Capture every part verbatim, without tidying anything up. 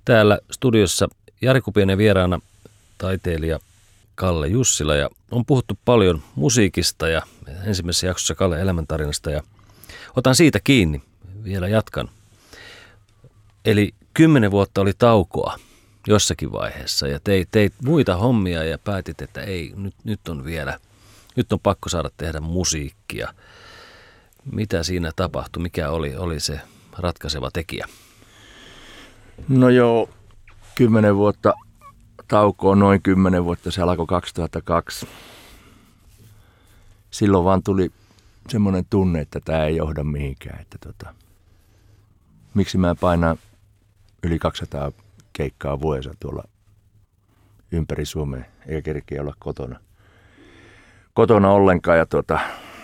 Täällä studiossa Jari Kupiainen vieraana, taiteilija Kalle Jussila, ja on puhuttu paljon musiikista ja ensimmäisessä jaksossa Kalle elämäntarinasta, ja otan siitä kiinni, vielä jatkan. Eli kymmenen vuotta oli taukoa jossakin vaiheessa ja teit, teit muita hommia ja päätit, että ei, nyt, nyt on vielä, nyt on pakko saada tehdä musiikkia. Mitä siinä tapahtui? Mikä oli, oli se ratkaiseva tekijä? No joo, kymmenen vuotta taukoa, noin kymmenen vuotta, se alkoi kaksituhattakaksi. Silloin vaan tuli semmoinen tunne, että tämä ei johda mihinkään. Että tota, miksi mä painaan yli kaksisataa keikkaa vuodessa tuolla ympäri Suomea, eikä kerkeä olla kotona. Kotona ollenkaan. Ja tota,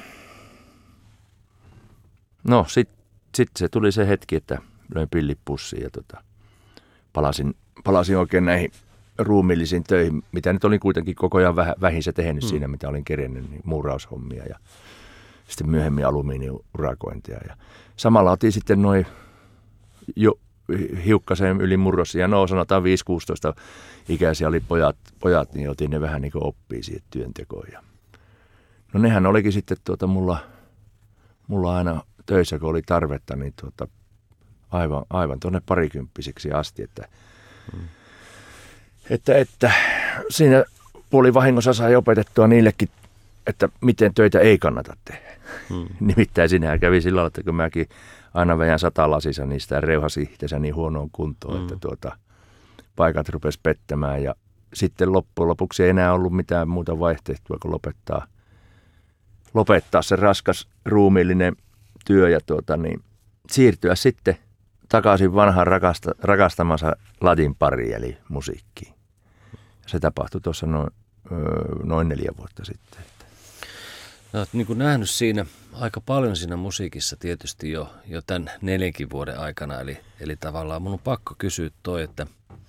no sitten sit se tuli se hetki, että löin pillit pussiin ja tota, palasin, palasin oikein näihin ruumiillisiin töihin, mitä nyt olin kuitenkin koko ajan väh, vähinsä tehnyt mm. siinä, mitä olin kerennyt, niin muuraushommia ja sitten myöhemmin alumiiniurakointia. Ja samalla otin sitten noin jo hiukkasen yli murrosia, no sanotaan viisi kuusitoista ikäisiä oli pojat, pojat, niin otin ne vähän niin kuin oppii siihen työntekoon. Ja no nehän olikin sitten tuota mulla, mulla aina töissä, kun oli tarvetta, niin tuota, aivan, aivan tuonne parikymppiseksi asti, että, hmm. että, että siinä puolivahingossa sai opetettua niillekin, että miten töitä ei kannata tehdä. Hmm. Nimittäin sinähän kävi sillä lailla, että kun mäkin aina veän satalasissa, niin sitä reuhasi itseänsä niin huonoon kuntoon, hmm. että tuota, paikat rupesi pettämään ja sitten loppujen lopuksi ei enää ollut mitään muuta vaihtoehtoa kuin lopettaa, lopettaa se raskas ruumiillinen työ ja tuota, niin, siirtyä sitten takaisin vanhaan rakasta, rakastamansa ladin pariin, eli musiikkiin. Se tapahtui tuossa noin, noin neljä vuotta sitten. No, olet niin kuin nähnyt siinä aika paljon siinä musiikissa tietysti jo, jo tämän neljänkin vuoden aikana, eli, eli tavallaan mun on pakko kysyä toi, että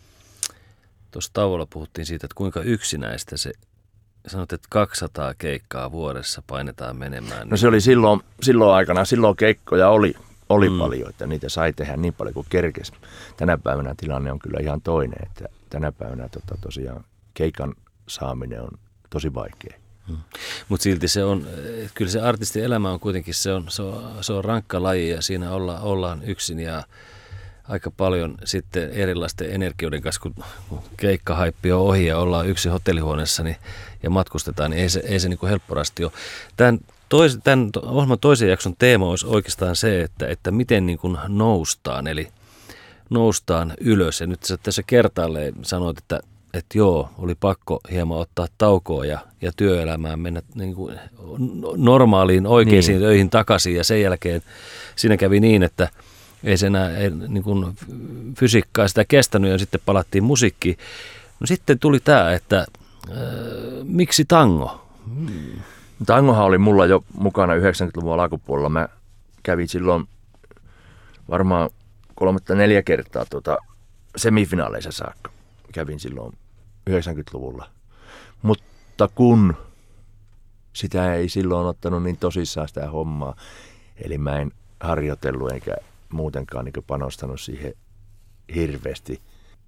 tuossa tauolla puhuttiin siitä, että kuinka yksinäistä se, sanot, että kaksisataa keikkaa vuodessa painetaan menemään. No se oli silloin, silloin aikana, silloin keikkoja oli, oli mm. paljon, että niitä sai tehdä niin paljon kuin kerkesi. Tänä päivänä tilanne on kyllä ihan toinen, että tänä päivänä tota, tosiaan keikan saaminen on tosi vaikea. Hmm. Mutta silti se on, kyllä se artistin elämä on kuitenkin, se on, se on, se on rankka laji ja siinä olla, ollaan yksin ja aika paljon sitten erilaisten energioiden kanssa, kun keikkahaippi on ohi ja ollaan yksin hotellihuoneessa niin, ja matkustetaan, niin ei se, ei se niin kuin helpporasti ole. Tämän, tois, tämän ohjelman toisen jakson teema olisi oikeastaan se, että, että miten niin kuin noustaan, eli noustaan ylös. Ja nyt sä tässä kertaalleen sanoit, että että joo, oli pakko hieman ottaa taukoa ja, ja työelämään mennä niin kuin normaaliin oikeisiin niin. töihin takaisin. Ja sen jälkeen siinä kävi niin, että ei se enää ei, niin kuin fysiikkaa sitä kestänyt ja sitten palattiin musiikkiin. No sitten tuli tämä, että äh, miksi tango? Hmm. Tangohan oli mulla jo mukana yhdeksänkymmentäluvun alkupuolella. Mä kävin silloin varmaan kolme tai neljä kertaa tuota semifinaaleissa saakka. Kävin silloin yhdeksänkymmentäluvulla, mutta kun sitä ei silloin ottanut niin tosissaan sitä hommaa, eli mä en harjoitellut eikä muutenkaan niin panostanut siihen hirveästi.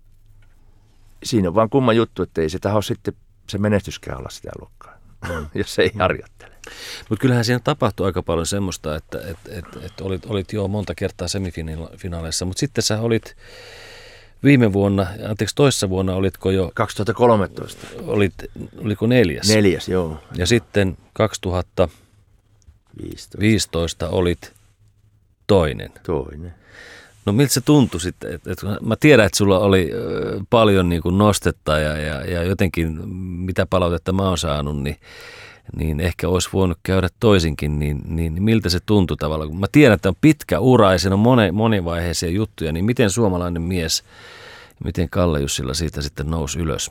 Siinä on vaan kumma juttu, että ei se taho sitten se menestyskään olla sitä luokkaa, jos ei harjoittele. Mutta kyllähän siinä tapahtui aika paljon semmoista, että et, et, et olit, olit jo monta kertaa semifinaaleissa, mutta sitten sä olit viime vuonna, anteeksi toissa vuonna olitko jo... kaksituhattakolmetoista. Olit, oliko neljäs? Neljäs, joo. Ja sitten kaksituhattaviisitoista olit toinen. Toinen. No miltä se tuntui sitten? Et, et, mä tiedän, että sulla oli ö, paljon niin kuin nostetta ja, ja, ja jotenkin mitä palautetta mä oon saanut, niin, niin ehkä olisi voinut käydä toisinkin, niin, niin miltä se tuntui tavallaan? Mä tiedän, että on pitkä ura ja siinä on moni, monivaiheisia juttuja, niin miten suomalainen mies, miten Kalle Jussila siitä sitten nousi ylös?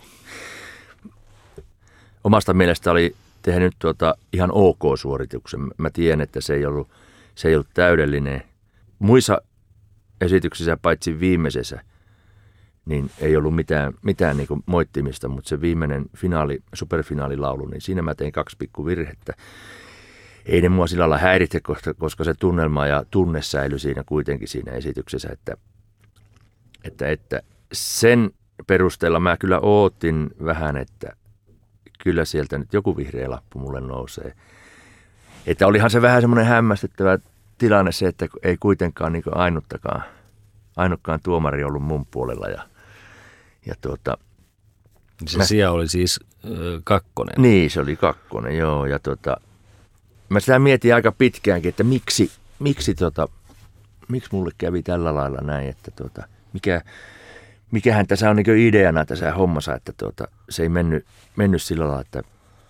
Omasta mielestä oli tehnyt tuota ihan ok-suorituksen. Mä tiedän, että se ei ollut, se ei ollut täydellinen. Muissa esityksissä paitsi viimeisessä, niin ei ollut mitään, mitään niin kuin moittimista, mutta se viimeinen finaali, superfinaalilaulu, niin siinä mä tein kaksi pikku virhettä. Ei ne mua sillä lailla häiritse, koska, koska se tunnelma ja tunne säilyi siinä kuitenkin siinä esityksessä, että, että, että sen perusteella mä kyllä ootin vähän, että kyllä sieltä nyt joku vihreä lappu mulle nousee. Että olihan se vähän semmoinen hämmästyttävä tilanne se, että ei kuitenkaan niin ainuttakaan, ainutkaan tuomari ollut mun puolella. Ja, ja tuota, se mä, sija oli siis ö, kakkonen. Niin, se oli kakkonen, joo. Ja tuota, mä sitä mietin aika pitkäänkin, että miksi, miksi, tuota, miksi mulle kävi tällä lailla näin, että tuota, mikä, mikähän tässä on niin ideana tässä hommassa, että tuota, se ei mennyt, mennyt sillä lailla, että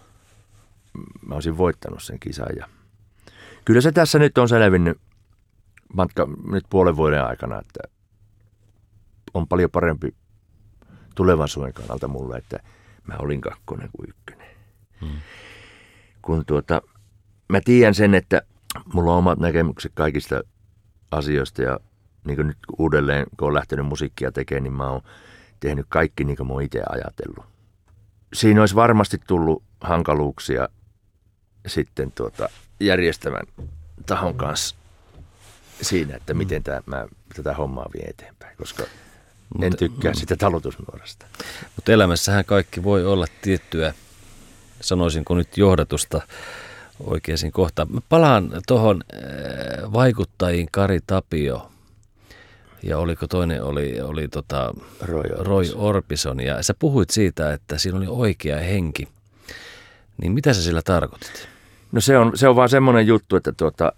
mä olisin voittanut sen kisan. Ja kyllä se tässä nyt on selvinnyt matka nyt puolen vuoden aikana, että on paljon parempi tulevaisuuden kannalta mulle, että mä olin kakkonen kuin ykkönen. Hmm. Kun tuota, mä tiedän sen, että mulla on omat näkemykset kaikista asioista ja niin kuin nyt uudelleen, kun olen lähtenyt musiikkia tekemään, niin mä oon tehnyt kaikki niin kuin mä oon itse ajatellut. Siinä olisi varmasti tullut hankaluuksia sitten tuota järjestävän tahon kanssa siinä, että miten tämä, mä tätä hommaa vien eteenpäin, koska Mut, en tykkää sitä talutusnuorasta. Mutta elämässähän kaikki voi olla tiettyä, sanoisinko nyt johdatusta oikeisiin kohtaan. Mä palaan tuohon äh, vaikuttajiin Kari Tapio ja oliko toinen oli, oli tota Roy, Roy Orbison. Ja sä puhuit siitä, että siinä oli oikea henki. Niin mitä sä sillä tarkoitit? No se on, se on vaan semmoinen juttu, että tuota,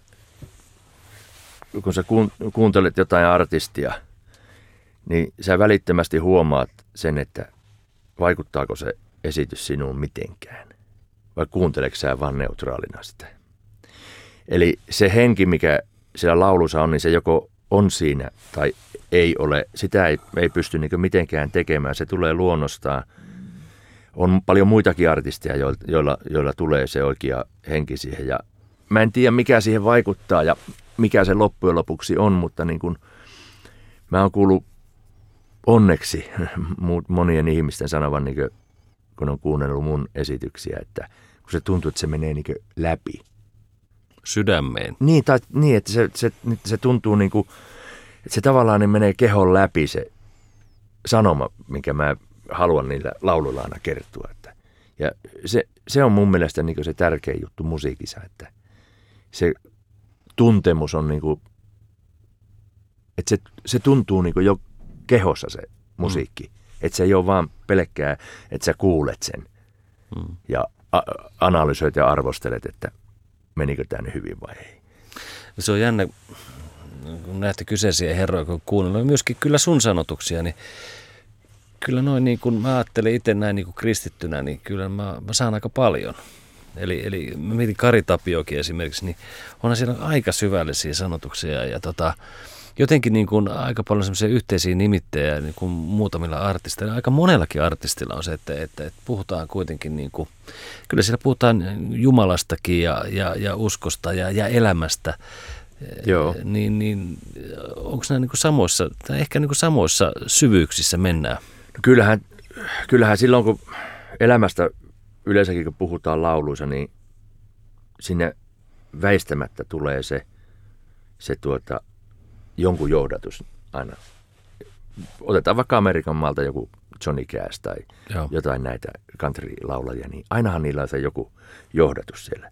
kun sä kuuntelet jotain artistia, niin sä välittömästi huomaat sen, että vaikuttaako se esitys sinuun mitenkään. Vai kuunteleeko sä vaan neutraalina sitä. Eli se henki, mikä siellä laulussa on, niin se joko on siinä tai ei ole. Sitä ei, ei pysty niin mitenkään tekemään. Se tulee luonnostaan. On paljon muitakin artisteja, joilla, joilla tulee se oikea henki siihen. Ja mä en tiedä, mikä siihen vaikuttaa ja mikä se loppujen lopuksi on, mutta niin kun, mä oon kuullut onneksi monien ihmisten sanovan, niin kun, kun on kuunnellut mun esityksiä, että kun se tuntuu, että se menee niin läpi. Sydämeen. Niin, tai, niin että se, se, se tuntuu niin kuin, että se tavallaan niin menee kehon läpi se sanoma, minkä mä haluan niillä lauluilla aina kertoa. Että, ja se, se on mun mielestä niin kuin se tärkein juttu musiikissa, että se tuntemus on niin kuin, että se, se tuntuu niin kuin jo kehossa se musiikki. Mm. Että se ei ole vaan pelkkää, että sä kuulet sen mm. ja a- analysoit ja arvostelet, että menikö tämä nyt hyvin vai ei. Se on jännä, kun näette kyseisiä herroja, kun kuunnellaan myöskin kyllä sun sanotuksia, niin kyllä noin niin kuin mä ajattelen itse näin niin kuin kristittynä, niin kyllä mä, mä saan aika paljon. Eli, eli mä mietin Kari Tapiokin esimerkiksi, niin onhan siellä aika syvällisiä sanotuksia ja tota, jotenkin niin kuin aika paljon semmoisia yhteisiä nimittäjiä niin kuin muutamilla artisteilla. Aika monellakin artistilla on se, että, että, että puhutaan kuitenkin, niin kuin, kyllä siellä puhutaan Jumalastakin ja, ja, ja uskosta ja, ja elämästä. Joo. Niin, niin onko nämä niin kuin samoissa, tai ehkä niin kuin samoissa syvyyksissä mennään? No kyllähän, kyllähän silloin, kun elämästä yleensäkin kun puhutaan lauluissa, niin sinne väistämättä tulee se, se tuota, jonkun johdatus aina. Otetaan vaikka Amerikan maalta joku Johnny Cash tai Joo. jotain näitä country-laulajia, niin ainahan niillä on se joku johdatus siellä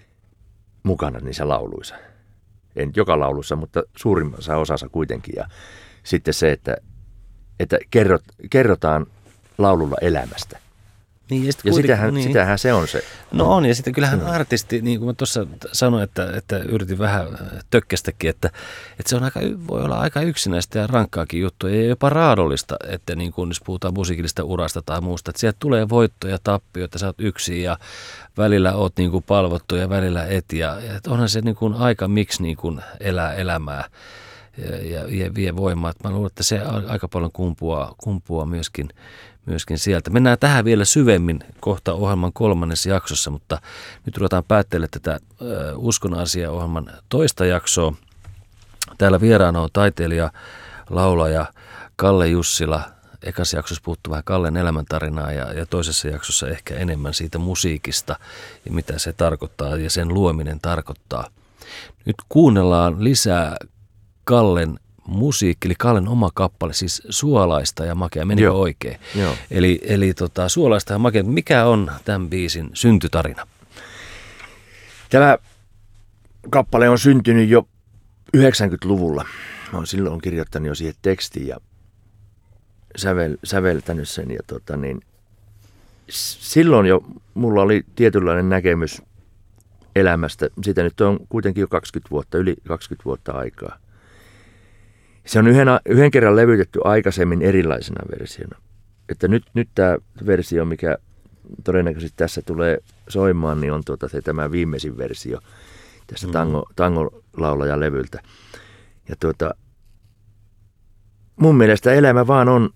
mukana niissä lauluissa. En joka laulussa, mutta suurimmassa osassa kuitenkin. Ja sitten se, että, että kerrot, kerrotaan laululla elämästä. Niin, ja, ja sitähän, niin. sitähän se on se. No on, ja sitten kyllähän artisti, niin kuin mä tuossa sanoin, että, että yritin vähän tökkästäkin, että, että se on aika, voi olla aika yksinäistä ja rankkaakin juttua, ja jopa raadollista, että niin kuin jos puhutaan musiikillista urasta tai muusta, että sieltä tulee voittoja, tappioita, sä oot yksin ja välillä oot niin kuin palvottu ja välillä et, ja, ja onhan se niin kuin aika miksi niin kuin elää elämää ja, ja, ja vie voimaa. Mä luulen, että se aika paljon kumpuaa, kumpuaa myöskin Myöskin sieltä. Mennään tähän vielä syvemmin kohta ohjelman kolmannessa jaksossa, mutta nyt ruvetaan päättelemään tätä ö, Uskon asia-ohjelman toista jaksoa. Täällä vieraana on taiteilija, laulaja Kalle Jussila. Ekassa jaksossa puhuttu vähän Kallen elämäntarinaa ja, ja toisessa jaksossa ehkä enemmän siitä musiikista ja mitä se tarkoittaa ja sen luominen tarkoittaa. Nyt kuunnellaan lisää Kallen musiikki, eli Kallen oma kappale, siis Suolaista ja makea, menikö Joo. oikein? Joo. Eli, eli tota, Suolaista ja makea, mikä on tämän biisin syntytarina? Tämä kappale on syntynyt jo yhdeksänkymmentäluvulla. Mä oon silloin kirjoittanut jo siihen tekstiin ja sävel, säveltänyt sen. Ja tota niin, silloin jo mulla oli tietynlainen näkemys elämästä. Siitä nyt on kuitenkin jo kaksikymmentä vuotta, yli kaksikymmentä vuotta aikaa. Se on yhden, yhden kerran levytetty aikaisemmin erilaisena versiona. Että nyt, nyt tämä versio, mikä todennäköisesti tässä tulee soimaan, niin on tuota se tämä viimeisin versio tästä tango, tangolaulajan levyltä. Ja tuota, mun mielestä elämä vaan on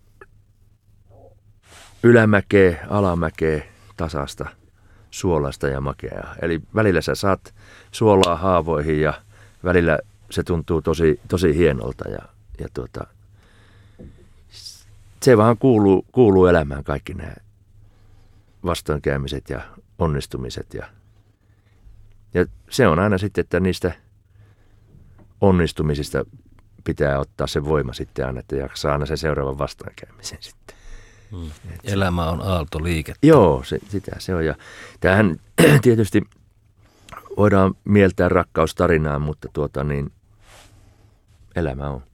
ylämäkeä, alamäkeä, tasasta, suolaista ja makeaa. Eli välillä sä saat suolaa haavoihin ja välillä se tuntuu tosi, tosi hienolta. Ja, ja tuota, se vaan kuuluu, kuuluu elämään kaikki nämä vastoinkäymiset ja onnistumiset. Ja, ja se on aina sitten, että niistä onnistumisista pitää ottaa se voima sitten aina, että jaksaa aina sen seuraavan vastoinkäymisen sitten. Mm. Elämä on aaltoliikettä. Joo, se, sitä se on. Ja tämähän tietysti voidaan mieltää rakkaustarinaan, mutta tuota niin, elämä on